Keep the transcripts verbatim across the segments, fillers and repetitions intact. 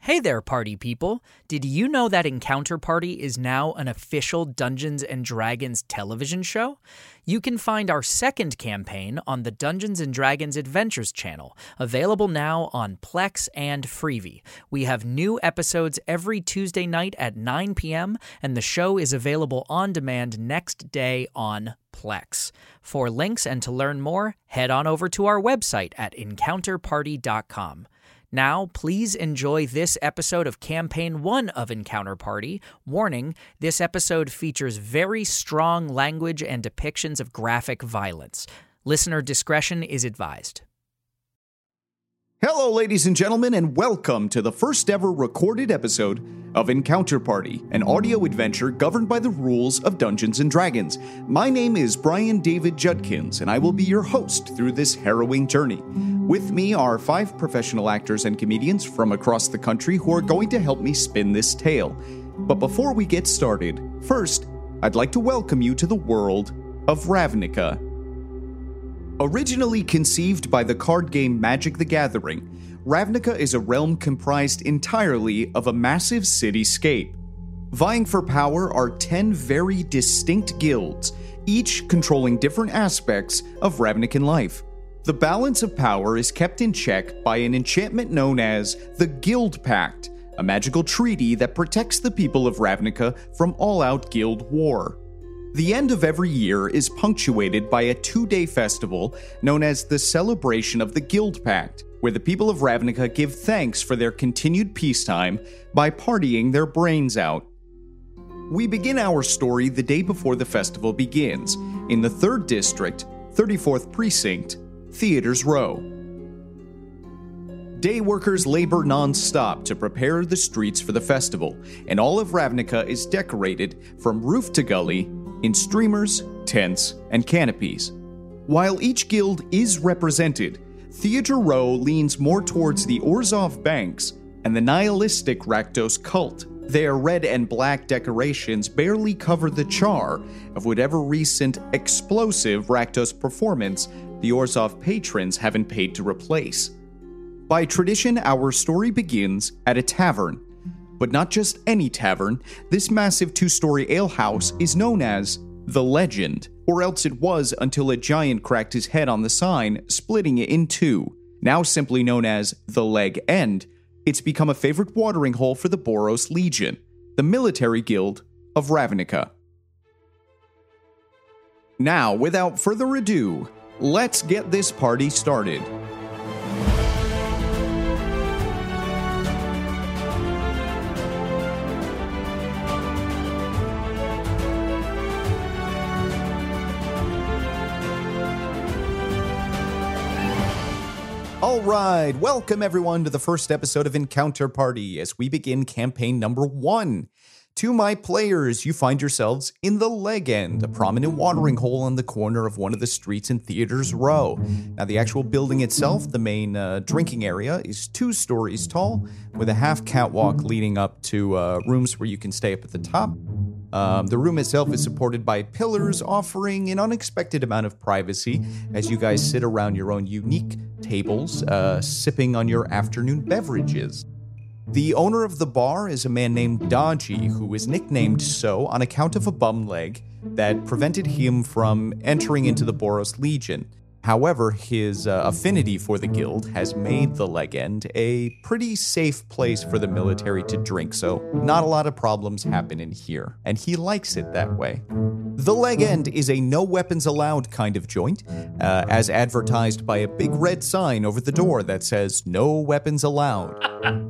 Hey there, party people! Did you know that Encounter Party is now an official Dungeons and Dragons television show? You can find our second campaign on the Dungeons and Dragons Adventures channel, available now on Plex and Freevee. We have new episodes every Tuesday night at nine p.m., and the show is available on demand next day on Plex. For links and to learn more, head on over to our website at encounter party dot com. Now, please enjoy this episode of Campaign one of Encounter Party. Warning, this episode features very strong language and depictions of graphic violence. Listener discretion is advised. Hello, ladies and gentlemen, and welcome to the first ever recorded episode of Encounter Party, an audio adventure governed by the rules of Dungeons and Dragons. My name is Brian David Judkins, and I will be your host through this harrowing journey. With me are five professional actors and comedians from across the country who are going to help me spin this tale. But before we get started, first, I'd like to welcome you to the world of Ravnica. Originally conceived by the card game Magic the Gathering, Ravnica is a realm comprised entirely of a massive cityscape. Vying for power are ten very distinct guilds, each controlling different aspects of Ravnican life. The balance of power is kept in check by an enchantment known as the Guild Pact, a magical treaty that protects the people of Ravnica from all-out guild war. The end of every year is punctuated by a two-day festival known as the Celebration of the Guild Pact, where the people of Ravnica give thanks for their continued peacetime by partying their brains out. We begin our story the day before the festival begins, in the third District, thirty-fourth Precinct, Theaters Row. Day workers labor non-stop to prepare the streets for the festival, and all of Ravnica is decorated from roof to gully in streamers, tents, and canopies. While each guild is represented, Theater Row leans more towards the Orzhov Banks and the nihilistic Rakdos cult. Their red and black decorations barely cover the char of whatever recent explosive Rakdos performance the Orzhov patrons haven't paid to replace. By tradition, our story begins at a tavern. But not just any tavern. This massive two-story alehouse is known as The Legend, or else it was until a giant cracked his head on the sign, splitting it in two. Now simply known as The Leg End, it's become a favorite watering hole for the Boros Legion, the military guild of Ravnica. Now, without further ado, let's get this party started. Alright, welcome everyone to the first episode of Encounter Party as we begin campaign number one. To my players, you find yourselves in the Leg End, a prominent watering hole on the corner of one of the streets in Theaters Row. Now, the actual building itself, the main uh, drinking area, is two stories tall, with a half catwalk leading up to uh, rooms where you can stay up at the top. Um, the room itself is supported by pillars, offering an unexpected amount of privacy as you guys sit around your own unique tables, uh, sipping on your afternoon beverages. The owner of the bar is a man named Dodgy, who is nicknamed so on account of a bum leg that prevented him from entering into the Boros Legion. However, his uh, affinity for the guild has made the Leg End a pretty safe place for the military to drink, so not a lot of problems happen in here, and he likes it that way. The Leg End is a no weapons allowed kind of joint, uh, as advertised by a big red sign over the door that says no weapons allowed.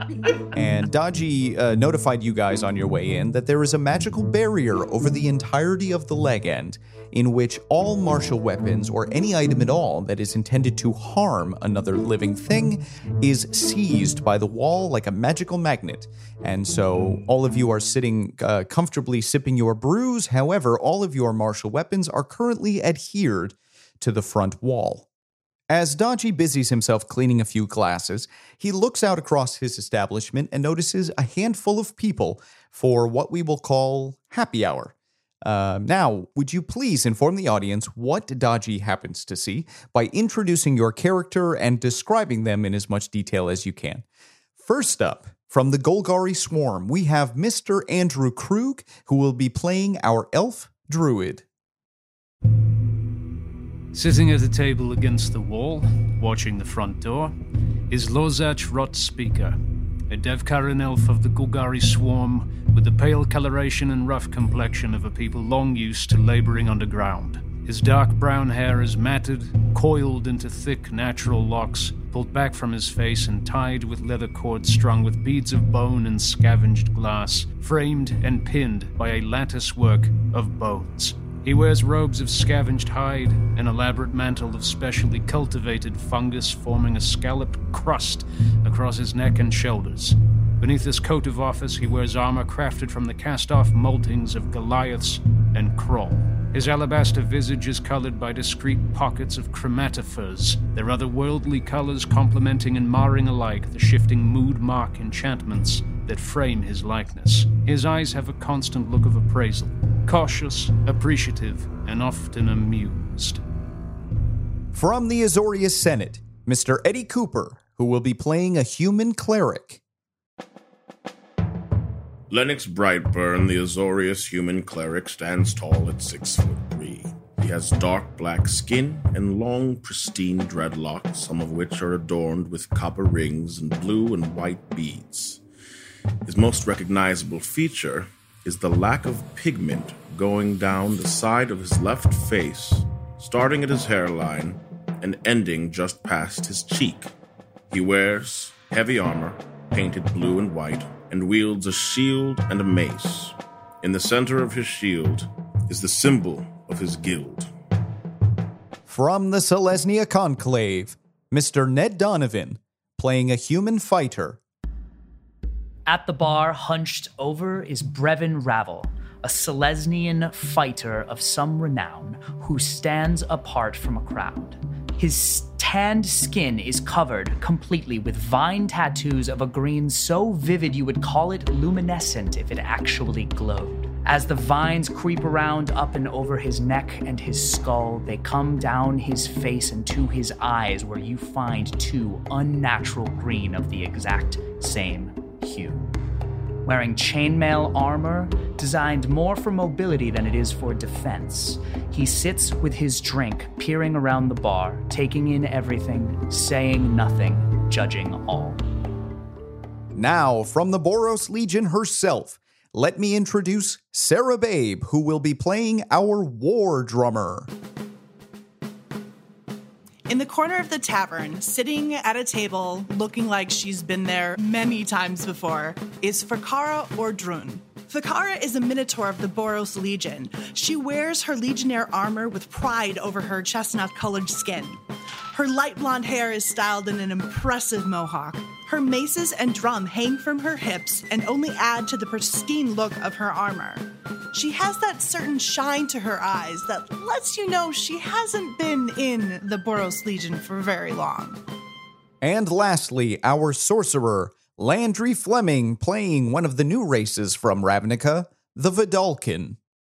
And Dodgy uh, notified you guys on your way in that there is a magical barrier over the entirety of the Leg End, in which all martial weapons or any item at all that is intended to harm another living thing is seized by the wall like a magical magnet. And so all of you are sitting uh, comfortably sipping your brews. However, all of your martial weapons are currently adhered to the front wall. As Dodgy busies himself cleaning a few glasses, he looks out across his establishment and notices a handful of people for what we will call happy hour. Uh, now, would you please inform the audience what Dodgy happens to see by introducing your character and describing them in as much detail as you can. First up, From the Golgari Swarm, we have Mister Andrew Krug, who will be playing our elf druid. Sitting at a table against the wall, watching the front door, is Lozach Rotspeaker, a Devkaran elf of the Golgari Swarm with the pale coloration and rough complexion of a people long used to laboring underground. His dark brown hair is matted, coiled into thick, natural locks, pulled back from his face and tied with leather cords strung with beads of bone and scavenged glass, framed and pinned by a lattice work of bones. He wears robes of scavenged hide, an elaborate mantle of specially cultivated fungus forming a scalloped crust across his neck and shoulders. Beneath this coat of office, he wears armor crafted from the cast-off moldings of Goliaths and Kroll. His alabaster visage is colored by discrete pockets of chromatophores, their otherworldly colors complementing and marring alike the shifting mood-mark enchantments that frame his likeness. His eyes have a constant look of appraisal, cautious, appreciative, and often amused. From the Azorius Senate, Mister Eddie Cooper, who will be playing a human cleric. Lennox Brightburn, the Azorius human cleric, stands tall at six foot three. He has dark black skin and long, pristine dreadlocks, some of which are adorned with copper rings and blue and white beads. His most recognizable feature is the lack of pigment going down the side of his left face, starting at his hairline and ending just past his cheek. He wears heavy armor, painted blue and white, and wields a shield and a mace. In the center of his shield is the symbol of his guild. From the Selesnya Conclave, Mister Ned Donovan, playing a human fighter. At the bar, hunched over, is Brevin Ravel, a Selesnian fighter of some renown who stands apart from a crowd. His tanned skin is covered completely with vine tattoos of a green so vivid you would call it luminescent if it actually glowed. As the vines creep around up and over his neck and his skull, they come down his face and to his eyes, where you find two unnatural green of the exact same hue. Wearing chainmail armor, designed more for mobility than it is for defense, he sits with his drink, peering around the bar, taking in everything, saying nothing, judging all. Now, from the Boros Legion herself, let me introduce Sarah Babe, who will be playing our war drummer. In the corner of the tavern, sitting at a table, looking like she's been there many times before, is Fakara Ordrun. Fakara is a minotaur of the Boros Legion. She wears her legionnaire armor with pride over her chestnut-colored skin. Her light blonde hair is styled in an impressive mohawk. Her maces and drum hang from her hips and only add to the pristine look of her armor. She has that certain shine to her eyes that lets you know she hasn't been in the Boros Legion for very long. And lastly, our sorcerer, Landry Fleming, playing one of the new races from Ravnica, the Vidalcan.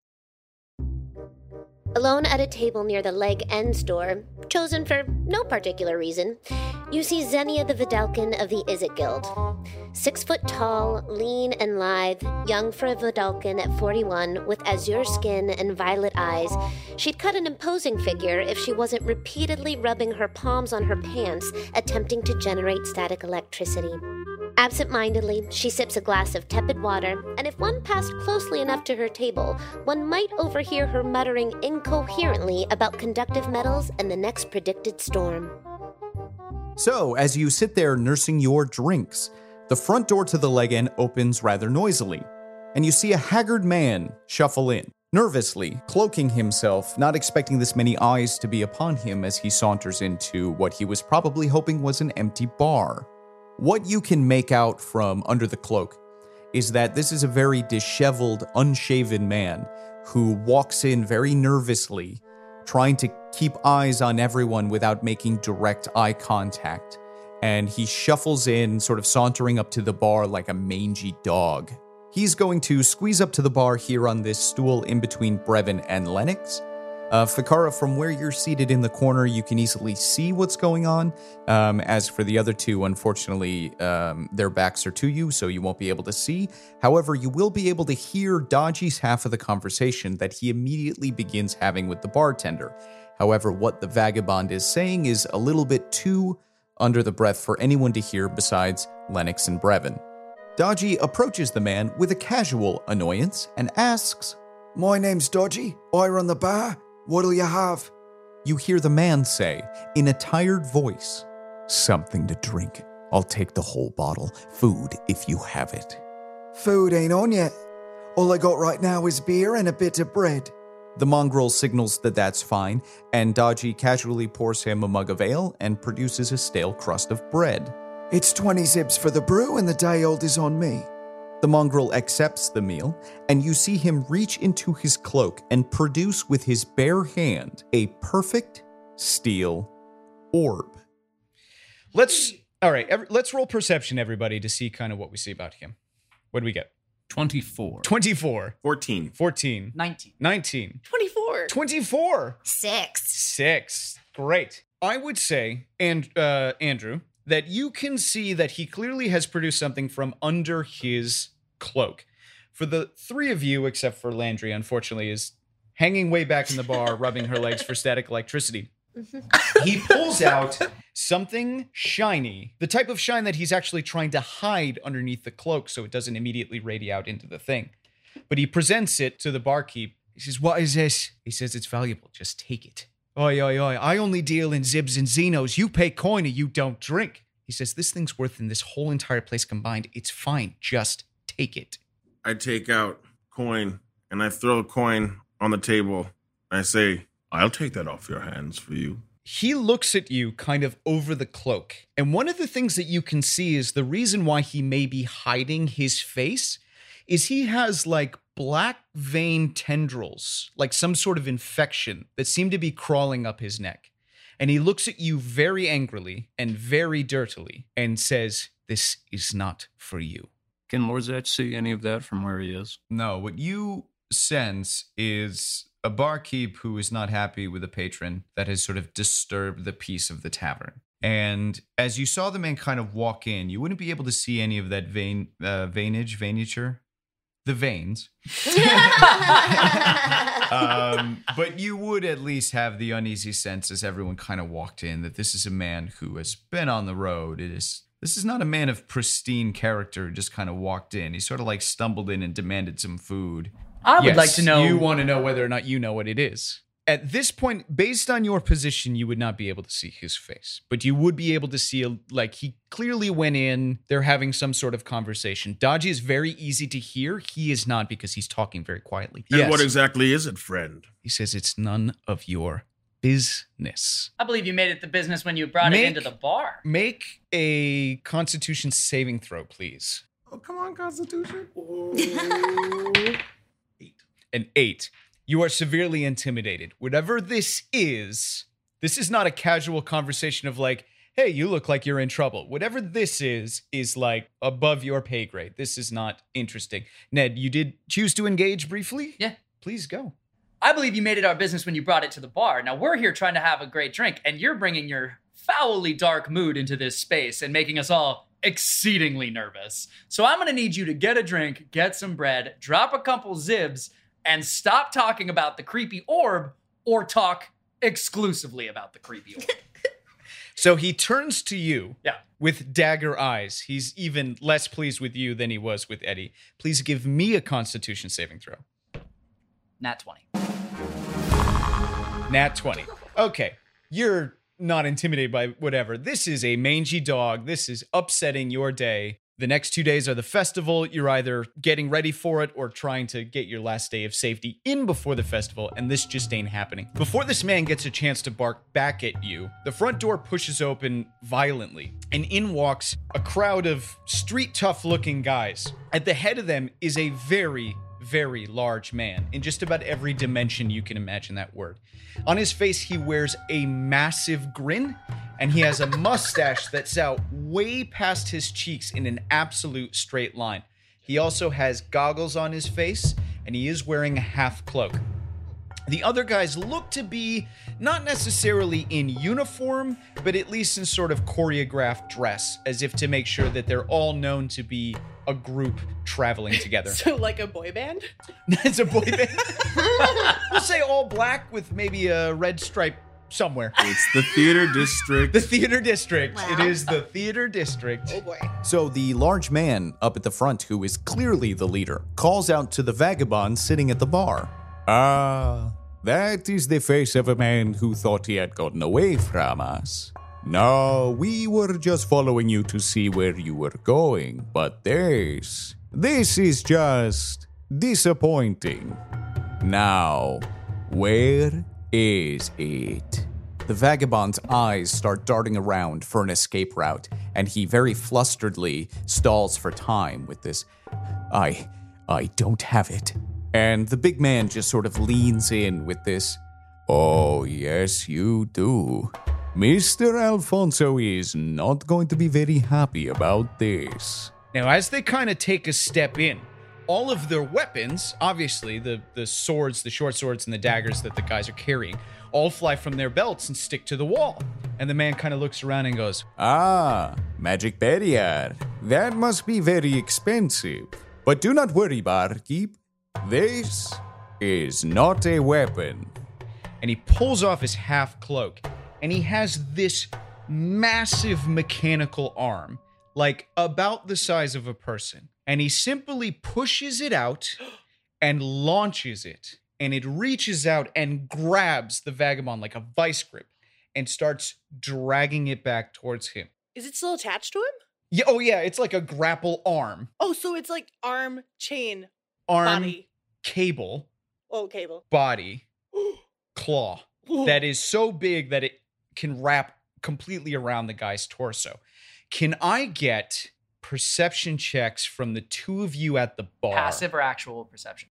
Alone at a table near the Leg Ends door, chosen for no particular reason, you see Xenia the Vidalcan of the Izzet Guild. Six foot tall, lean and lithe, young for a Vidalcan at forty-one, with azure skin and violet eyes, she'd cut an imposing figure if she wasn't repeatedly rubbing her palms on her pants, attempting to generate static electricity. Absent-mindedly, she sips a glass of tepid water, and if one passed closely enough to her table, one might overhear her muttering incoherently about conductive metals and the next predicted storm. So, as you sit there nursing your drinks, the front door to the Leg End opens rather noisily, and you see a haggard man shuffle in, nervously, cloaking himself, not expecting this many eyes to be upon him as he saunters into what he was probably hoping was an empty bar. What you can make out from under the cloak is that this is a very disheveled, unshaven man who walks in very nervously, trying to keep eyes on everyone without making direct eye contact. And he shuffles in, sort of sauntering up to the bar like a mangy dog. He's going to squeeze up to the bar here on this stool in between Brevin and Lennox, Uh, Fikara, from where you're seated in the corner, you can easily see what's going on. Um, as for the other two, unfortunately, um, their backs are to you, so you won't be able to see. However, you will be able to hear Dodgy's half of the conversation that he immediately begins having with the bartender. However, what the vagabond is saying is a little bit too under the breath for anyone to hear besides Lennox and Brevin. Dodgy approaches the man with a casual annoyance and asks, "My name's Dodgy. I run the bar. What'll you have?" You hear the man say, in a tired voice, "Something to drink. I'll take the whole bottle. Food, if you have it." "Food ain't on yet. All I got right now is beer and a bit of bread." The mongrel signals that that's fine, and Dodgy casually pours him a mug of ale and produces a stale crust of bread. "It's twenty zibs for the brew and the day old is on me." The mongrel accepts the meal, and you see him reach into his cloak and produce with his bare hand a perfect steel orb. Let's, all right, every, let's roll perception, everybody, to see kind of what we see about him. What do we get? twenty-four. twenty-four. fourteen. fourteen. nineteen. nineteen. twenty-four. twenty-four. Six. Six. Great. I would say, and uh, Andrew, that you can see that he clearly has produced something from under his cloak. For the three of you, except for Landry, unfortunately, is hanging way back in the bar, rubbing her legs for static electricity. He pulls out something shiny, the type of shine that he's actually trying to hide underneath the cloak so it doesn't immediately radiate out into the thing. But he presents it to the barkeep. He says, "What is this?" He says, "It's valuable. Just take it." "Oi, oi, oi. I only deal in zibs and zenos. You pay coin or you don't drink." He says, "This thing's worth in this whole entire place combined. It's fine. Just take it." I take out coin and I throw a coin on the table. I say, "I'll take that off your hands for you." He looks at you kind of over the cloak. And one of the things that you can see is the reason why he may be hiding his face is he has like black vein tendrils, like some sort of infection that seem to be crawling up his neck. And he looks at you very angrily and very dirtily and says, "This is not for you." Can Lorzach see any of that from where he is? No, what you sense is a barkeep who is not happy with a patron that has sort of disturbed the peace of the tavern. And as you saw the man kind of walk in, you wouldn't be able to see any of that vein, uh, veinage, veinature, the veins. um, but you would at least have the uneasy sense as everyone kind of walked in that this is a man who has been on the road. It is This is not a man of pristine character who just kind of walked in. He sort of like stumbled in and demanded some food. I would Yes, like to know. You want to know whether or not you know what it is. At this point, based on your position, you would not be able to see his face, but you would be able to see, a, like, he clearly went in, they're having some sort of conversation. Dodgy is very easy to hear. He is not because he's talking very quietly. And Yes. what exactly is it, friend? He says it's none of your business. I believe you made it the business when you brought Make- it into the bar. Make a Constitution saving throw, please. Oh, come on, Constitution. Eight. An eight. You are severely intimidated. Whatever this is, this is not a casual conversation of like, hey, you look like you're in trouble. Whatever this is, is like above your pay grade. This is not interesting. Ned, you did choose to engage briefly? Yeah. Please go. I believe you made it our business when you brought it to the bar. Now we're here trying to have a great drink, and you're bringing your foully dark mood into this space and making us all exceedingly nervous. So I'm going to need you to get a drink, get some bread, drop a couple zibs, and stop talking about the creepy orb or talk exclusively about the creepy orb. So he turns to you Yeah. with dagger eyes. He's even less pleased with you than he was with Eddie. Please give me a Constitution saving throw. Nat twenty. Nat twenty. Okay, you're not intimidated by whatever. This is a mangy dog. This is upsetting your day. The next two days are the festival. You're either getting ready for it or trying to get your last day of safety in before the festival, and this just ain't happening. Before this man gets a chance to bark back at you, the front door pushes open violently, and in walks a crowd of street tough looking guys. At the head of them is a very, very large man in just about every dimension you can imagine that word. On his face, he wears a massive grin, and he has a mustache that's out way past his cheeks in an absolute straight line. He also has goggles on his face, and he is wearing a half cloak. The other guys look to be not necessarily in uniform, but at least in sort of choreographed dress, as if to make sure that they're all known to be a group traveling together. So like a boy band? It's a boy band. We'll say all black with maybe a red stripe somewhere. It's the theater district. The theater district. Wow. It is the theater district. Oh boy. So the large man up at the front, who is clearly the leader, calls out to the vagabond sitting at the bar. Ah, that is the face of a man who thought he had gotten away from us. No, we were just following you to see where you were going, but this, this is just disappointing. Now, where is it? The vagabond's eyes start darting around for an escape route, and he very flusteredly stalls for time with this, I, I don't have it. And the big man just sort of leans in with this, oh, yes, you do. Mister Alfonso is not going to be very happy about this. Now, as they kind of take a step in, all of their weapons, obviously the, the swords, the short swords, and the daggers that the guys are carrying, all fly from their belts and stick to the wall. And the man kind of looks around and goes, Ah, magic barrier. That must be very expensive. But do not worry, barkeep. This is not a weapon. and he pulls off his half cloak, and he has this massive mechanical arm, like about the size of a person. And he simply pushes it out and launches it. And it reaches out and grabs the vagabond like a vice grip and starts dragging it back towards him. Is it still attached to him? Yeah, oh yeah, it's like a grapple arm. Oh, so it's like arm, chain, Arm, body. cable, Oh, cable. body, claw. That is so big that it can wrap completely around the guy's torso. Can I get perception checks from the two of you at the bar? Passive or actual perception?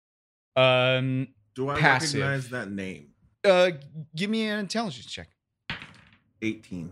Um, Do I Passive. recognize that name? uh, give me an intelligence check. eighteen.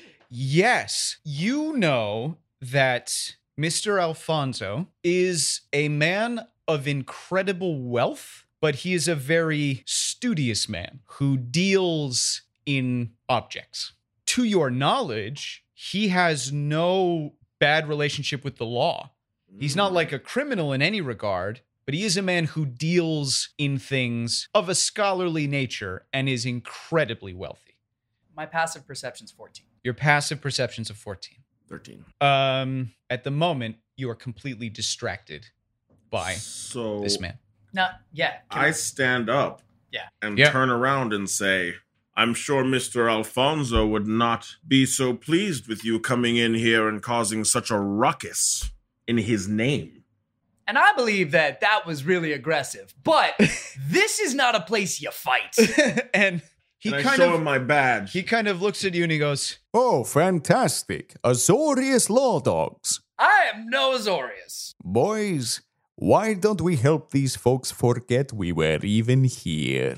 Yes, you know that Mister Alfonso is a man of incredible wealth, but he is a very studious man who deals in objects. To your knowledge, he has no bad relationship with the law. He's not like a criminal in any regard, but he is a man who deals in things of a scholarly nature and is incredibly wealthy. My passive perception's fourteen. Your passive perception's of fourteen. thirteen. Um, at the moment, you are completely distracted by So this man. No, yeah. can I stand up Yeah. and Yeah. turn around and say, I'm sure Mister Alfonso would not be so pleased with you coming in here and causing such a ruckus in his name. And I believe that that was really aggressive. But this is not a place you fight. And he And I kind show of him my badge. he kind of looks at you and he goes, Oh, fantastic. Azorius Law Dogs. I am no Azorius. Boys, why don't we help these folks forget we were even here?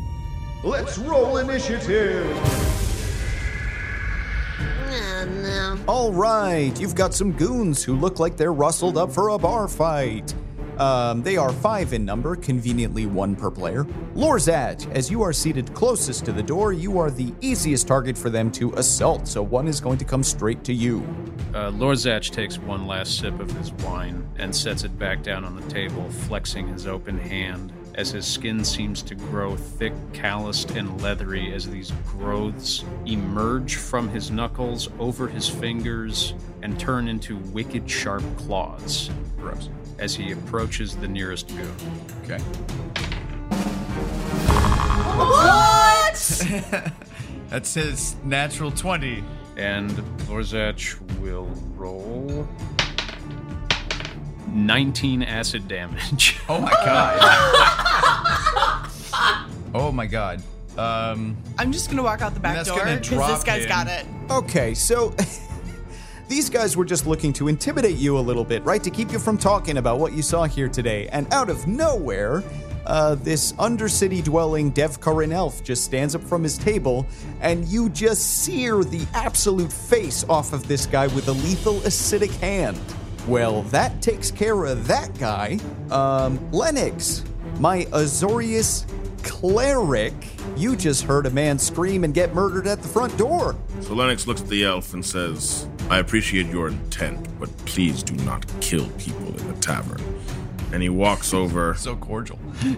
Let's roll initiative. Oh, no. All right, you've got some goons who look like they're rustled up for a bar fight. Um, they are five in number, conveniently one per player. Lorzat, as you are seated closest to the door, you are the easiest target for them to assault, so one is going to come straight to you. Uh, Lorzach takes one last sip of his wine and sets it back down on the table, flexing his open hand as his skin seems to grow thick, calloused, and leathery as these growths emerge from his knuckles over his fingers and turn into wicked sharp claws. Gross. As he approaches the nearest goon. Okay. What? That's his natural twenty. And Lorzach will roll nineteen acid damage. Oh my god. Oh my god. Um, I'm just gonna walk out the back That's door gonna because drop this guy's him. got it. Okay, so these guys were just looking to intimidate you a little bit, right? To keep you from talking about what you saw here today. And out of nowhere, uh, this undercity dwelling Devkarin elf just stands up from his table, and you just sear the absolute face off of this guy with a lethal acidic hand. Well, that takes care of that guy. Um, Lennox, my Azorius cleric, you just heard a man scream and get murdered at the front door. So Lennox looks at the elf and says, I appreciate your intent, but please do not kill people in the tavern. And he walks over. So cordial.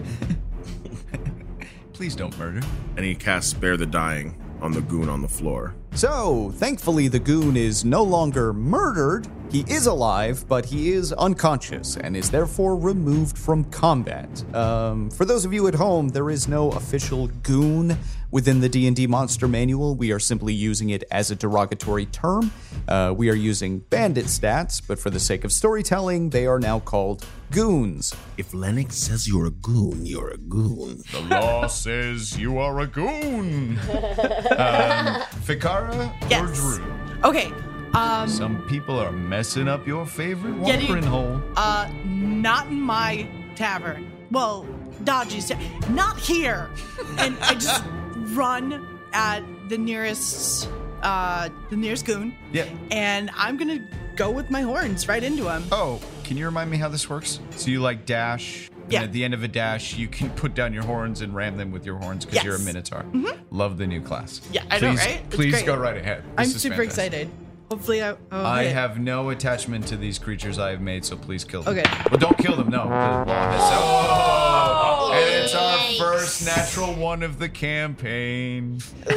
Please don't murder. And he casts Spare the Dying on the goon on the floor. So, thankfully, the goon is no longer murdered. He is alive, but he is unconscious and is therefore removed from combat. Um, for those of you at home, there is no official goon within the D and D Monster Manual. We are simply using it as a derogatory term. Uh, we are using bandit stats, but for the sake of storytelling, they are now called goons. If Lennox says you're a goon, you're a goon. The law says you are a goon. um, Fikara Yes. or Drew? Okay. Um, Some people are messing up your favorite Yeah, dude. watering hole. uh, not in my tavern. Well, Dodgy's ta- not here. And I just run at the nearest, uh, the nearest goon. Yeah. And I'm gonna go with my horns right into him. Oh, can you remind me how this works? So you like dash, and Yeah. at the end of a dash, you can put down your horns and ram them with your horns because Yes. you're a Minotaur. Mhm. Love the new class. Yeah, I know, Please- right? It's Please great. go right ahead. I'm This is super fantastic. excited. Hopefully, I. Oh, I hit. have no attachment to these creatures I have made, so please kill them. Okay. Well, don't kill them, no. The law has- Oh! And it's our Yikes. first natural one of the campaign.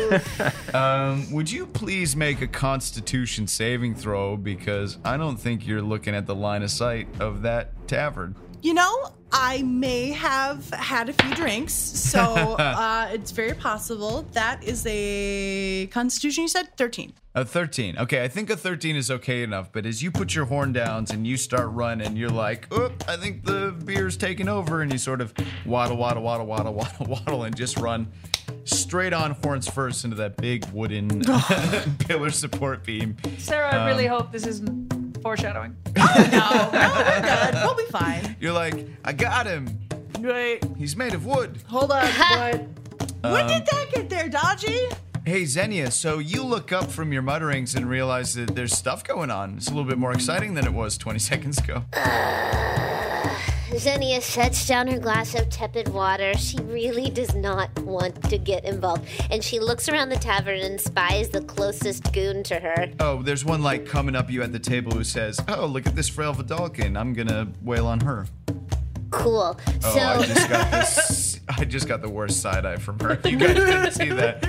um, would you please make a Constitution saving throw, because I don't think you're looking at the line of sight of that tavern. You know, I may have had a few drinks, so uh, it's very possible. That is a Constitution, you said? thirteen. A thirteen. Okay, I think a thirteen is okay enough, but as you put your horn downs and you start running, you're like, oh, I think the beer's taking over, and you sort of waddle, waddle, waddle, waddle, waddle, waddle, and just run straight on horns first into that big wooden pillar support beam. Sarah, I really Um, hope this isn't foreshadowing. Oh, no, no, we're good. We'll be fine. You're like, I got him. Wait, He's made of wood. hold on. What? when Um, did that get there, Dodgy? Hey, Xenia, so you look up from your mutterings and realize that there's stuff going on. It's a little bit more exciting than it was twenty seconds ago. Xenia sets down her glass of tepid water. She really does not want to get involved. And she looks around the tavern and spies the closest goon to her. Oh, there's one like coming up you at the table who says, oh, look at this frail Vidalkin. I'm gonna wail on her. Cool. Oh, so I just got this. I just got the worst side eye from her. You guys didn't see that.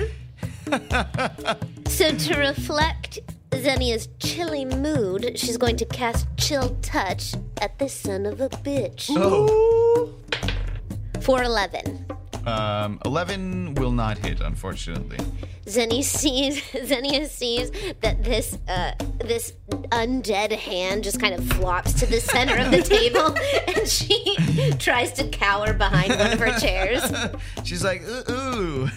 So to reflect Xenia's chilly mood, she's going to cast Chill Touch at this son of a bitch. Oh. For eleven. Um, eleven will not hit, unfortunately. Zenny sees Xenia sees that this uh, this undead hand just kind of flops to the center of the table, and she tries to cower behind one of her chairs. She's like, ooh, ooh.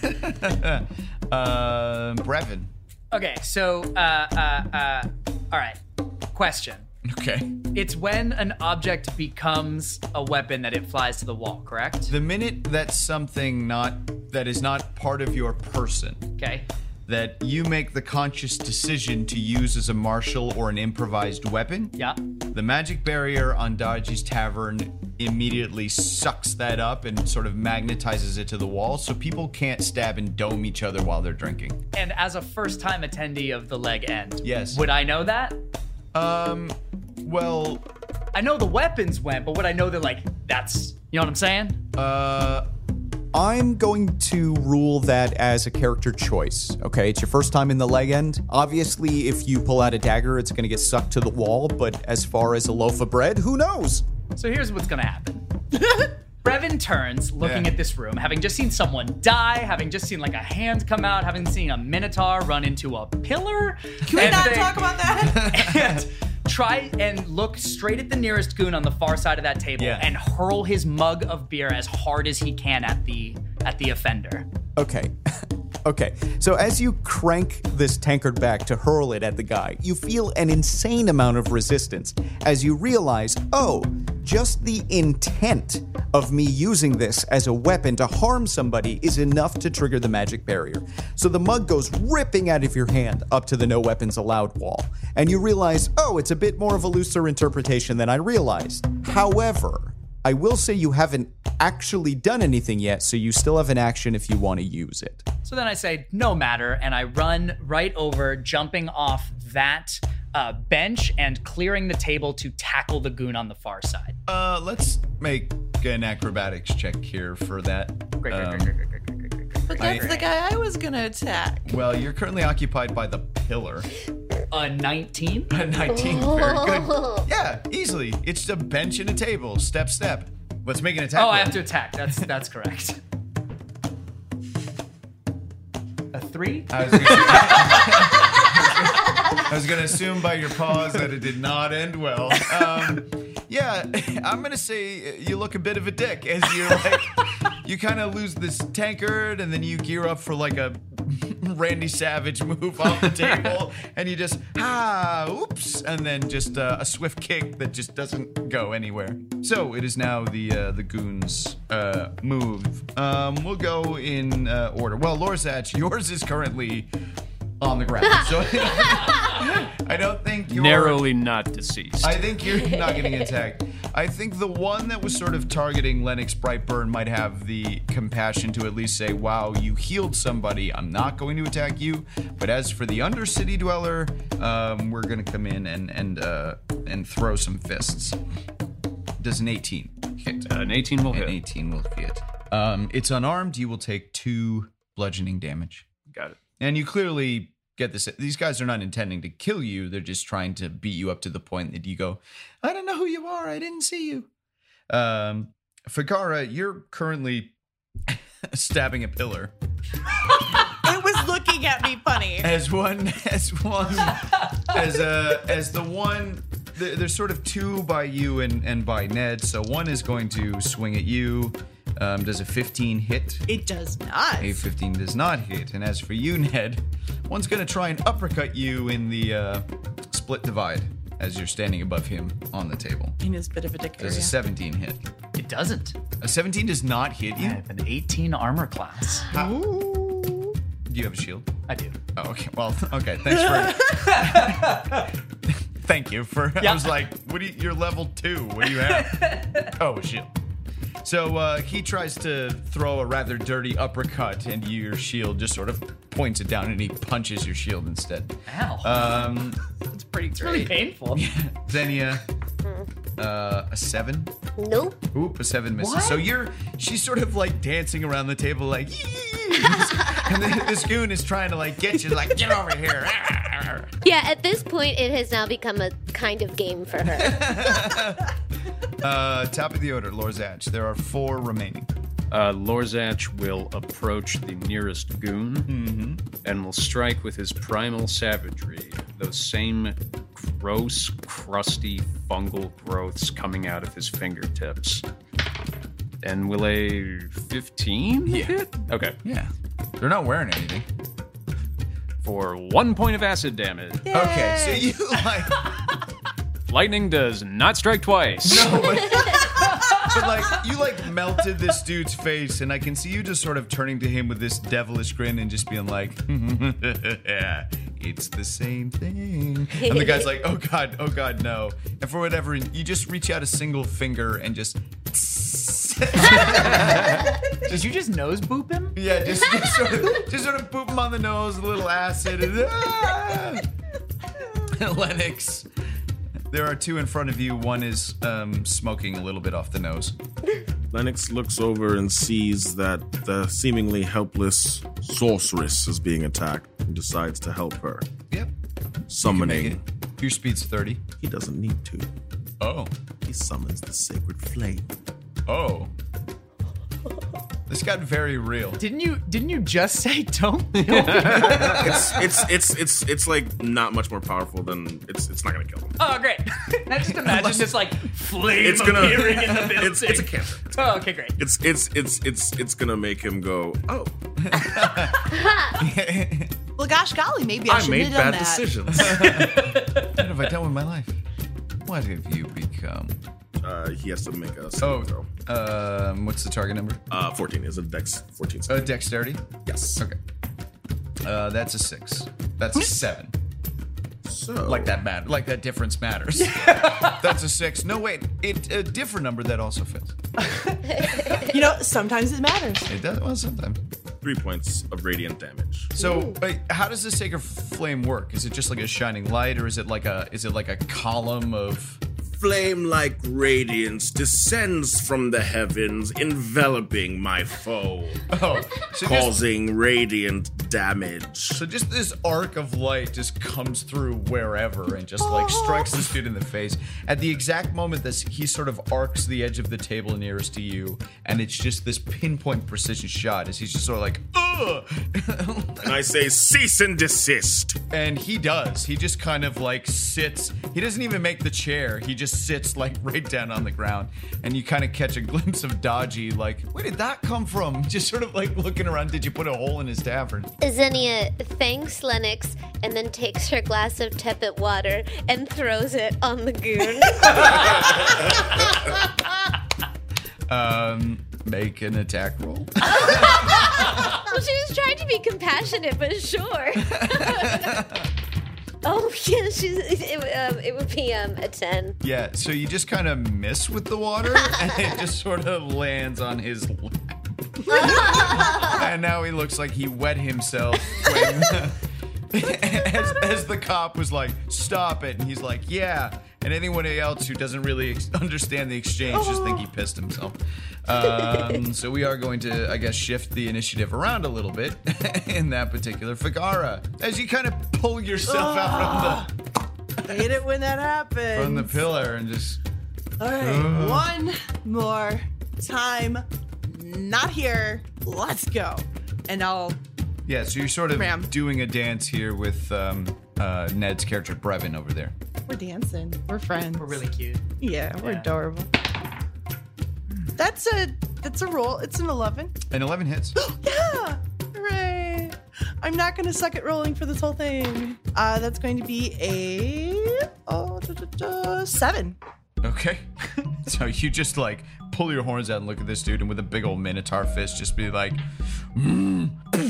uh, Brevin. Okay, so, uh, uh, uh, all right. Question. Okay. It's when an object becomes a weapon that it flies to the wall, correct? The minute that something not that is not part of your person, Okay. that you make the conscious decision to use as a martial or an improvised weapon, Yeah. the magic barrier on Dodgy's Tavern immediately sucks that up and sort of magnetizes it to the wall, so people can't stab and dome each other while they're drinking. And as a first-time attendee of the Leg End, Yes. would I know that? Um, well, I know the weapons went, but would I know that, like, that's, you know what I'm saying? uh, I'm going to rule that as a character choice. Okay, it's your first time in the leg end. Obviously, if you pull out a dagger, it's going to get sucked to the wall. But as far as a loaf of bread, who knows? So here's what's gonna happen. Brevin turns, looking Yeah. at this room, having just seen someone die, having just seen like a hand come out, having seen a minotaur run into a pillar. Can we and not they- talk about that? and try and look straight at the nearest goon on the far side of that table Yeah. and hurl his mug of beer as hard as he can at the at the offender. Okay. Okay, so as you crank this tankard back to hurl it at the guy, you feel an insane amount of resistance as you realize, oh, just the intent of me using this as a weapon to harm somebody is enough to trigger the magic barrier. So the mug goes ripping out of your hand up to the no weapons allowed wall, and you realize, oh, it's a bit more of a looser interpretation than I realized. However, I will say you haven't actually done anything yet, so you still have an action if you want to use it. So then I say, no matter, and I run right over, jumping off that uh, bench and clearing the table to tackle the goon on the far side. Uh, let's make an acrobatics check here for that. Great, great, Um, great, great, great, great, great, great, great. But that's the guy I was gonna attack. Well, you're currently occupied by the pillar. A nineteen? A nineteen, very good. Yeah, easily. It's a bench and a table, step, step. Let's make an attack. Oh, I roll. have to attack. That's that's correct. A three? I was, gonna, I was gonna assume by your pause that it did not end well. Um, yeah, I'm gonna say you look a bit of a dick as you're like, you kind of lose this tankard and then you gear up for like a Randy Savage move off the table and you just, ah, oops, and then just uh, a swift kick that just doesn't go anywhere. So it is now the uh, the goons' uh, move. Um, we'll go in uh, order. Well, Lorzach, yours is currently on the ground. So I don't think you're... Narrowly not deceased. I think you're not getting attacked. I think the one that was sort of targeting Lennox Brightburn might have the compassion to at least say, wow, you healed somebody. I'm not going to attack you. But as for the Undercity Dweller, um, we're going to come in and and uh, and throw some fists. Does an eighteen hit? Uh, an eighteen will An hit. eighteen will hit. Um, it's unarmed. You will take two bludgeoning damage. Got it. And you clearly get this. These guys are not intending to kill you. They're just trying to beat you up to the point that you go, I don't know who you are. I didn't see you. Um, Fagara, you're currently stabbing a pillar. It was looking at me funny. As one, as one, as a, as the one, th- there's sort of two by you and, and by Ned. So one is going to swing at you. Um, does a fifteen hit? It does not. A fifteen does not hit. And as for you, Ned, one's going to try and uppercut you in the uh, split divide as you're standing above him on the table. In his bit of a dick Does area. a seventeen hit? It doesn't. A seventeen does not hit I you? have an eighteen armor class. Do you have a shield? I do. Oh, okay. Well, okay. Thanks for... Thank you for... I Yeah. was like, what do you... You're level two. What do you have? Oh, a shield. So uh, he tries to throw a rather dirty uppercut, and your shield just sort of points it down, and he punches your shield instead. Ow. Um, It's pretty It's really painful. Xenia, uh, a seven? Nope. Oop, a seven misses. What? So you're, she's sort of like dancing around the table like, and then this goon is trying to like get you, like, get over here. Yeah, at this point, it has now become a kind of game for her. Uh, top of the order, Lorzach. There are four remaining. Uh, Lorzach will approach the nearest goon Mm-hmm. and will strike with his primal savagery, those same gross, crusty, fungal growths coming out of his fingertips. And will a fifteen Yeah. hit? Okay. Yeah. They're not wearing anything. For one point of acid damage. Okay, so you like, Lightning does not strike twice. no, but, but like, you like melted this dude's face, and I can see you just sort of turning to him with this devilish grin and just being like, yeah, it's the same thing. And the guy's like, oh God, oh God, no. And for whatever, you just reach out a single finger and just, Did you just nose boop him? yeah, just, just, sort of, just sort of boop him on the nose, a little acid, and, ah! Lennox. There are two in front of you. One is um, smoking a little bit off the nose. Lennox looks over and sees that the seemingly helpless sorceress is being attacked and decides to help her. Yep. Summoning. Your speed's thirty. He doesn't need to. Oh. He summons the sacred flame. Oh. This got very real. Didn't you didn't you just say don't? It's it's it's it's it's like not much more powerful than it's it's not gonna kill him. Oh, great. I just imagine this like flame It's gonna appearing in the building. it's it's a cantrip. Oh, okay, great. It's it's it's it's it's gonna make him go, oh, Well, gosh golly, maybe I, I shouldn't made have done bad that. decisions. What have I done with my life? What have you become? Uh, he has to make a saving throw. Oh, um, what's the target number? Uh, fourteen is a dex fourteen. Uh, dexterity? Yes. Okay. Uh, that's a six. That's a seven. So, Like that matter. Like that difference matters. That's a six. No, wait. It a different number that also fits. You know, sometimes it matters. It does. Well, sometimes. three points of radiant damage. So, wait, how does the sacred flame work? Is it just like a shining light, or is it like a is it like a column of? Flame-like radiance descends from the heavens, enveloping my foe, Oh, so just, causing radiant damage. so just this arc of light just comes through wherever and just like strikes this dude in the face at the exact moment that he sort of arcs the edge of the table nearest to you, and it's just this pinpoint precision shot as he's just sort of like, ugh. And I say, cease and desist. And he does. He just kind of like sits. He doesn't even make the chair. He just sits like right down on the ground. And you kind of catch a glimpse of Dodgy, like, where did that come from? Just sort of like looking around. Did you put a hole in his tavern? Xenia thanks Lennox and then takes her glass of tepid water and throws it on the goon. Um, make an attack roll. Well, she was trying to be compassionate, but sure. Oh, yeah, she's, it, um, it would be um, a ten. Yeah, so you just kind of miss with the water, and it just sort of lands on his lap. And now he looks like he wet himself when, as, as the cop was like, stop it, and he's like, yeah. And anyone else who doesn't really ex- understand the exchange just think he pissed himself. Um, so we are going to, I guess, shift the initiative around a little bit in that particular. Figara, as you kind of pull yourself out from the I hate it when that happens. from the pillar and just. All right, one more time. Not here. Let's go. And I'll. Yeah, so you're sort of Ram. doing a dance here with um, uh, Ned's character Brevin over there. We're dancing. We're friends. We're really cute. Yeah, we're Yeah. adorable. That's a that's a roll. It's an eleven. And eleven hits. Yeah. Hooray. I'm not gonna suck at rolling for this whole thing. Uh, that's going to be a oh da, da, da, seven. Okay. So you just like pull your horns out and look at this dude, and with a big old minotaur fist, just be like, mm,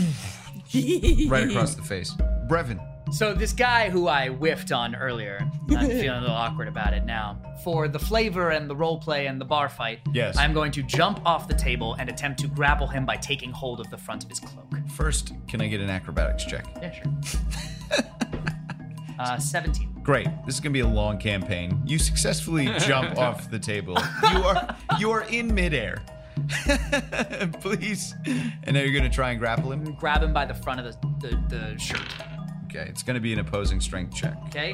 right across the face. Brevin. So this guy who I whiffed on earlier, I'm feeling a little awkward about it now. For the flavor and the role play and the bar fight, Yes. I'm going to jump off the table and attempt to grapple him by taking hold of the front of his cloak. First, can I get an acrobatics check? Yeah, sure. uh, seventeen. Great. This is gonna be a long campaign. You successfully jump off the table. You are you are in midair. Please. And now you're gonna try and grapple him. Grab him by the front of the, the, the shirt. Okay, it's gonna be an opposing strength check. Okay.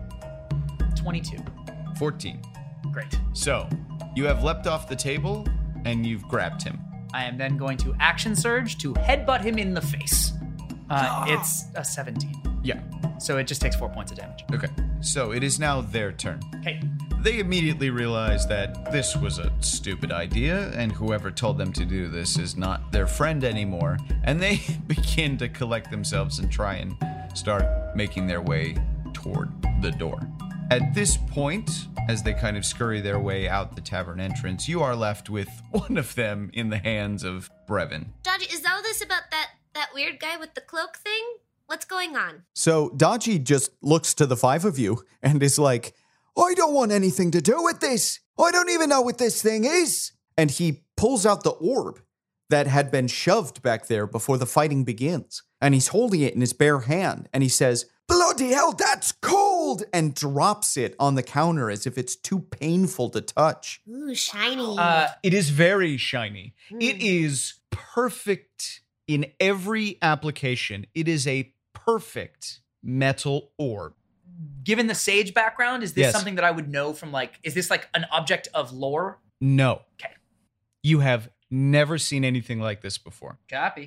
twenty-two. fourteen. Great. So, you have leapt off the table and you've grabbed him. I am then going to action surge to headbutt him in the face. Uh, it's a seventeen. Yeah. So it just takes four points of damage. Okay. So it is now their turn. Okay. They immediately realize that this was a stupid idea, and whoever told them to do this is not their friend anymore. And they begin to collect themselves and try and start making their way toward the door. At this point, as they kind of scurry their way out the tavern entrance, you are left with one of them in the hands of Brevin. Dodgy, is all this about that, that weird guy with the cloak thing? What's going on? So Dodgy just looks to the five of you and is like, I don't want anything to do with this. I don't even know what this thing is. And he pulls out the orb that had been shoved back there before the fighting begins. And he's holding it in his bare hand. And he says, bloody hell, that's cold! And drops it on the counter as if it's too painful to touch. Ooh, shiny. Uh, it is very shiny. It is perfect in every application. It is a perfect metal orb. Given the sage background, is this Yes. something that I would know from like, is this like an object of lore? No. Okay. You have never seen anything like this before. Copy.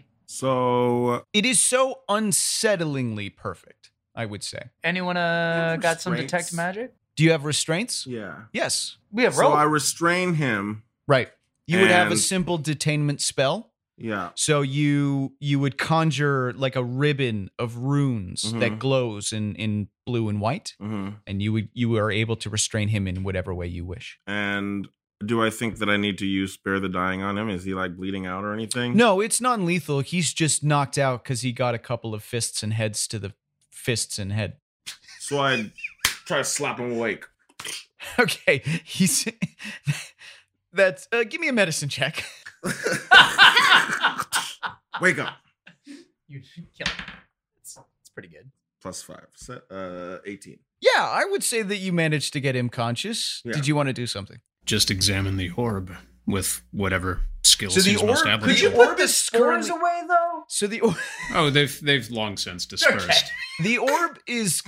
So, It is so unsettlingly perfect, I would say. Anyone uh, got some restraints? detect magic? Do you have restraints? yeah. Yes. We have So rope. I restrain him. Right. You would have a And- simple detainment spell. Yeah. So you you would conjure like a ribbon of runes Mhm. that glows in, in blue and white, hmm and you would you are able to restrain him in whatever way you wish. And do I think that I need to use Spare the Dying on him? Is he like bleeding out or anything? No, it's non-lethal. He's just knocked out because he got a couple of fists and heads to the fists and head. So I try to slap him awake. Okay, he's that's. Uh, give me a medicine check. Wake up. You kill him. It's, it's pretty good. Plus five. Se- uh, eighteen. Yeah, I would say that you managed to get him conscious. Yeah. Did you want to do something? Just examine the orb with whatever skills So the he's most orb- able could to. you Put orb the is spores currently- away, though? So the or- Oh, they've they've long since dispersed. Okay. the orb is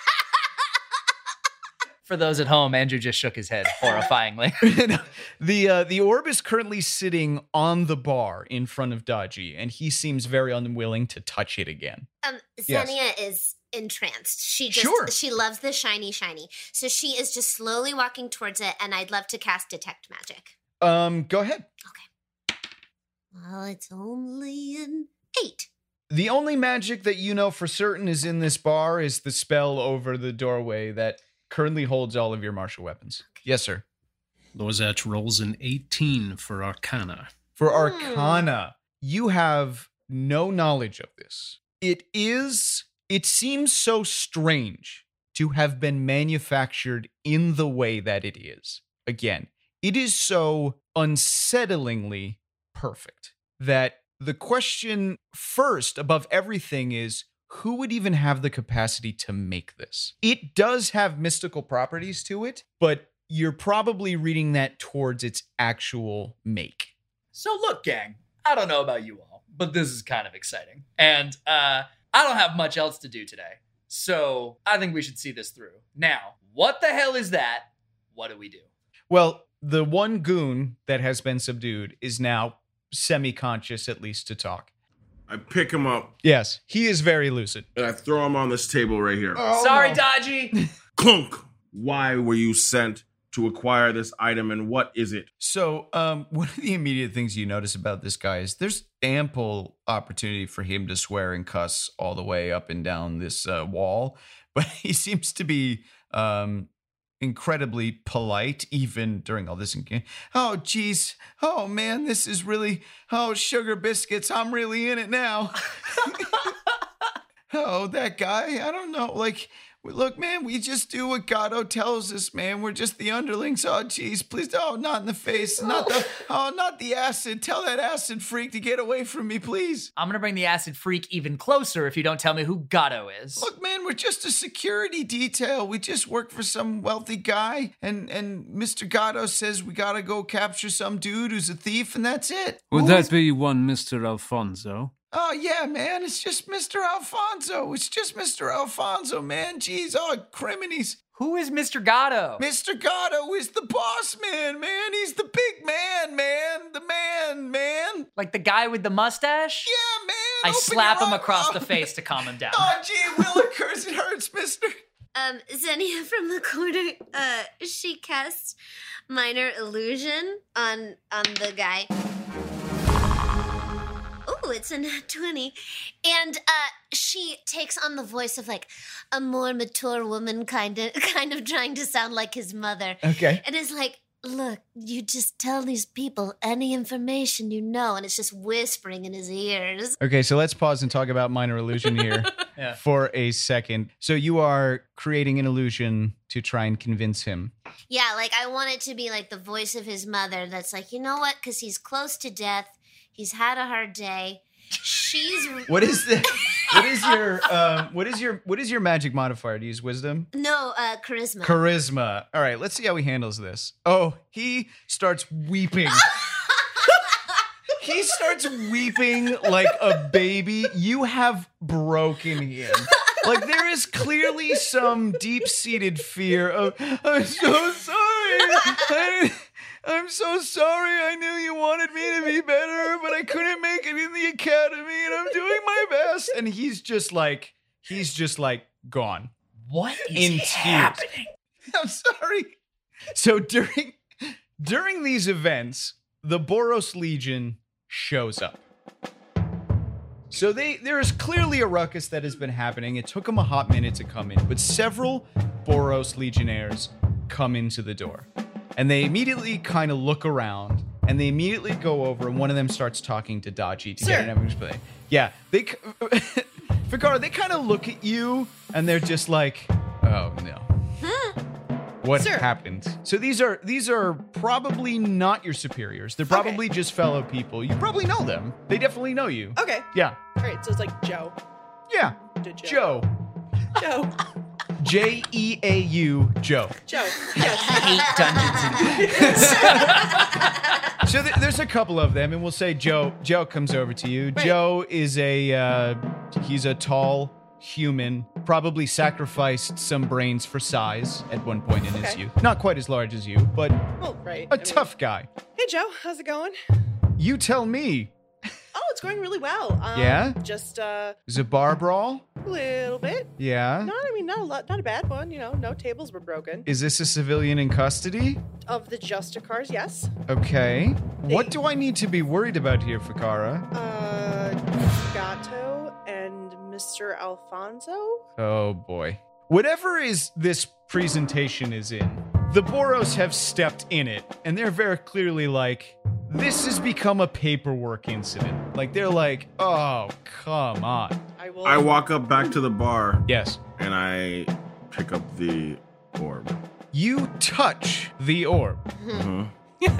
For those at home, Andrew just shook his head horrifyingly. the uh, the orb is currently sitting on the bar in front of Dodgy, and he seems very unwilling to touch it again. Um, Yes. Xenia is entranced. She just Sure. she loves the shiny shiny. So she is just slowly walking towards it, and I'd love to cast detect magic. Um, go ahead. Well, it's only an eight. The only magic that you know for certain is in this bar is the spell over the doorway that currently holds all of your martial weapons. Yes, sir. Lozach rolls an eighteen for Arcana. For Arcana, you have no knowledge of this. It is, it seems so strange to have been manufactured in the way that it is. Again, it is so unsettlingly perfect that the question first above everything is, who would even have the capacity to make this? It does have mystical properties to it, but you're probably reading that towards its actual make. So look, gang, I don't know about you all, but this is kind of exciting. And uh, I don't have much else to do today. So I think we should see this through. Now, what the hell is that? What do we do? Well, the one goon that has been subdued is now semi-conscious, at least to talk. I pick him up Yes, he is very lucid. and I throw him on this table right here. Sorry, Dodgy. Clunk! Why were you sent to acquire this item and what is it? So, um, one of the immediate things you notice about this guy is there's ample opportunity for him to swear and cuss all the way up and down this uh, wall, but he seems to be um, incredibly polite even during all this. Oh, geez. Oh, man, this is really, oh, sugar biscuits. I'm really in it now. Oh, that guy. I don't know. Like, look, man, we just do what Gatto tells us, man. We're just the underlings. Oh, geez, please. Oh, not in the face. Not the, oh, not the acid. Tell that acid freak to get away from me, please. I'm going to bring the acid freak even closer if you don't tell me who Gatto is. Look, man, we're just a security detail. We just work for some wealthy guy, and and Mister Gatto says we gotta go capture some dude who's a thief, and that's it. Would Who that is- be one Mister Alfonso? Oh, yeah, man, it's just Mister Alfonso. It's just Mister Alfonso, man. Jeez, oh, criminies. Who is Mister Gatto? Mister Gatto is the boss man, man. He's the big man, man. The man, man. Like the guy with the mustache? Yeah, man. I open slap your him eye- across oh. the face to calm him down. Oh, gee, Willikers, it hurts, mister. Um, Xenia from the corner, uh, she casts minor illusion on on the guy. Ooh, it's a nat twenty. And uh she takes on the voice of like a more mature woman, kind of kind of trying to sound like his mother. Okay. And is like, look, you just tell these people any information you know, and it's just whispering in his ears. Okay, so let's pause and talk about minor illusion here Yeah. for a second. So you are creating an illusion to try and convince him. Yeah, like I want it to be like the voice of his mother that's like, you know what? Because he's close to death. He's had a hard day. She's What is the what is your um what is your what is your magic modifier? Do you use wisdom? no uh charisma. Charisma. All right, let's see how he handles this. Oh, he starts weeping. He starts weeping like a baby. You have broken him. Like there is clearly some deep-seated fear of I'm so sorry. I, I'm so sorry. I knew you wanted me to be better, but I couldn't make it in the academy, and I'm doing my best. And he's just like, he's just like gone. What is In tears. happening? I'm sorry. So during during these events, the Boros Legion shows up. So they there is clearly a ruckus that has been happening. It took them a hot minute to come in, but several Boros Legionnaires come into the door. And they immediately kind of look around, and they immediately go over, and one of them starts talking to Dodgy to get Sir. an evidence. Yeah, they, Fikar, they kind of look at you, and they're just like, Oh no. Huh? What Sir. happened? So these are these are probably not your superiors. They're probably Okay. just fellow people. You probably know them. They definitely know you. Okay. Yeah. All right. So it's like Joe. Yeah. To Joe. Joe. Joe. J E A U Joe. Joe. Yes. Hate Dungeons and Dragons. So th- there's a couple of them, and we'll say Joe. Joe comes over to you. Right. Joe is a uh, he's a tall human, probably sacrificed some brains for size at one point in his Okay. youth. Not quite as large as you, but Well, right. a I mean- tough guy. Hey, Joe. How's it going? You tell me. Oh, it's going really well. Um, Yeah? Just uh, Is it bar brawl? a little bit. Yeah. No, I mean not a lot, not a bad one. You know, no tables were broken. Is this a civilian in custody? Of the Justicars, yes. Okay. What They- do I need to be worried about here, Fakara? Uh, Gato and Mister Alfonso. Oh boy. Whatever is this presentation is in, the Boros have stepped in it, and they're very clearly like, this has become a paperwork incident. Like, they're like, oh, come on. I will. I walk up back to the bar Yes. and I pick up the orb. You touch the orb. Mhm.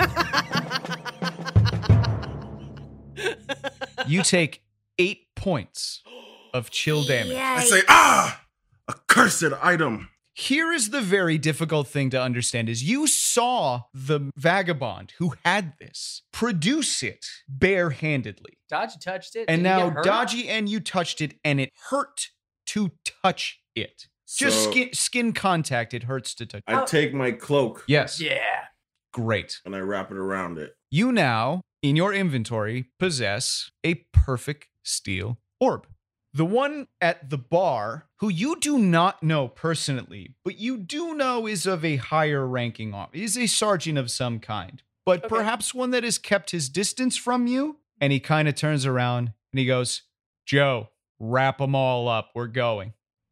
You take eight points of chill damage. I say, ah, accursed item. Here is the very difficult thing to understand is you saw the vagabond who had this produce it barehandedly. Dodgy touched it. And Did he now get hurt? Dodgy and you touched it and it hurt to touch it. Just So- skin skin contact, it hurts to touch. I take my cloak Yes. Yeah. Great. and I wrap it around it. You now, in your inventory, possess a perfect steel orb. The one at the bar, who you do not know personally, but you do know is of a higher ranking officer, is a sergeant of some kind, but Okay. perhaps one that has kept his distance from you. And he kind of turns around and he goes, Joe, wrap them all up. We're going.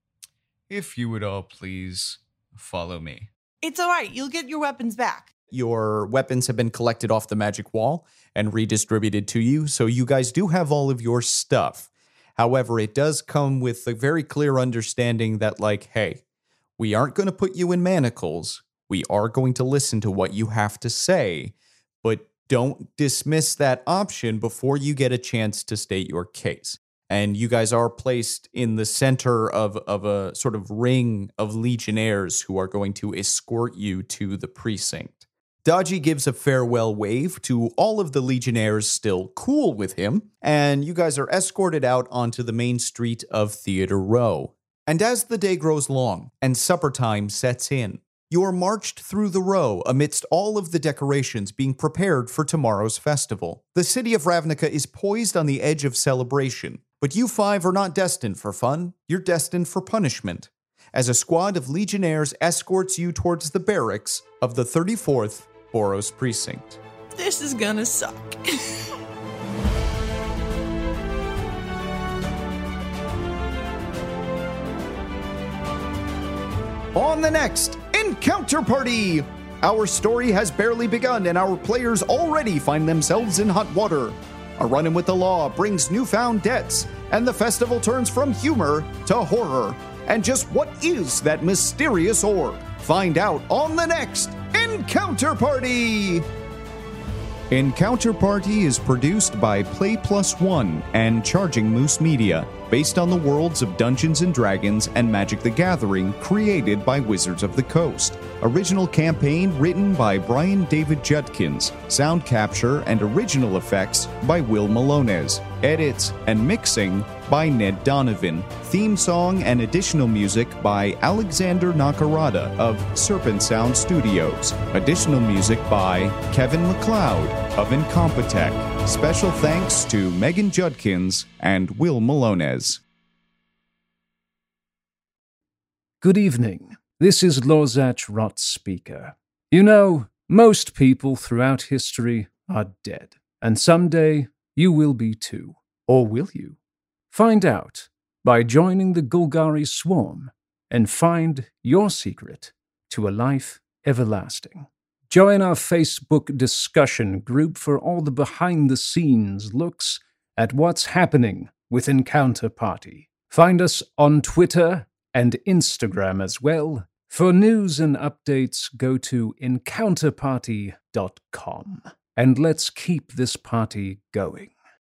If you would all please follow me. It's all right. You'll get your weapons back. Your weapons have been collected off the magic wall and redistributed to you, so you guys do have all of your stuff. However, it does come with a very clear understanding that, like, hey, we aren't going to put you in manacles. We are going to listen to what you have to say, but don't dismiss that option before you get a chance to state your case. And you guys are placed in the center of, of a sort of ring of legionnaires who are going to escort you to the precinct. Dodgy gives a farewell wave to all of the legionnaires still cool with him, and you guys are escorted out onto the main street of Theater Row. And as the day grows long and supper time sets in, you are marched through the row amidst all of the decorations being prepared for tomorrow's festival. The city of Ravnica is poised on the edge of celebration, but you five are not destined for fun, you're destined for punishment, as a squad of legionnaires escorts you towards the barracks of the thirty-fourth Boros Precinct. This is gonna suck. On the next Encounter Party! Our story has barely begun and our players already find themselves in hot water. A run-in with the law brings newfound debts, and the festival turns from humor to horror. And just what is that mysterious orb? Find out on the next Encounter Party! Encounter Party is produced by Play Plus One and Charging Moose Media, based on the worlds of Dungeons and Dragons and Magic the Gathering created by Wizards of the Coast. Original campaign written by Brian David Judkins. Sound capture and original effects by Will Malones. Edits and mixing by Ned Donovan. Theme song and additional music by Alexander Nakarada of Serpent Sound Studios. Additional music by Kevin MacLeod of Incompetech. Special thanks to Megan Judkins and Will Malones. Good evening. This is Lorzach Rot Speaker. You know, most people throughout history are dead, and someday you will be too. Or will you? Find out by joining the Golgari Swarm and find your secret to a life everlasting. Join our Facebook discussion group for all the behind-the-scenes looks at what's happening with Encounter Party. Find us on Twitter and Instagram as well. For news and updates, go to encounter party dot com. And let's keep this party going.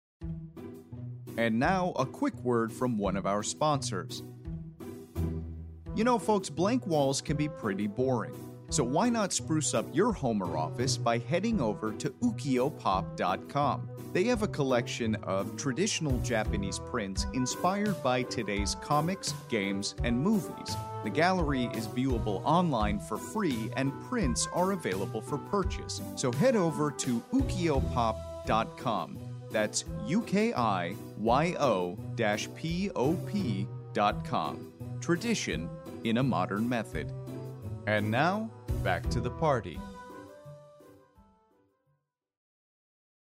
And now, a quick word from one of our sponsors. You know, folks, blank walls can be pretty boring. So why not spruce up your home or office by heading over to ukiyo pop dot com? They have a collection of traditional Japanese prints inspired by today's comics, games, and movies. The gallery is viewable online for free, and prints are available for purchase. So head over to ukiyo pop dot com. That's U K I Y O P O P dot com. Tradition in a modern method. And now, back to the party.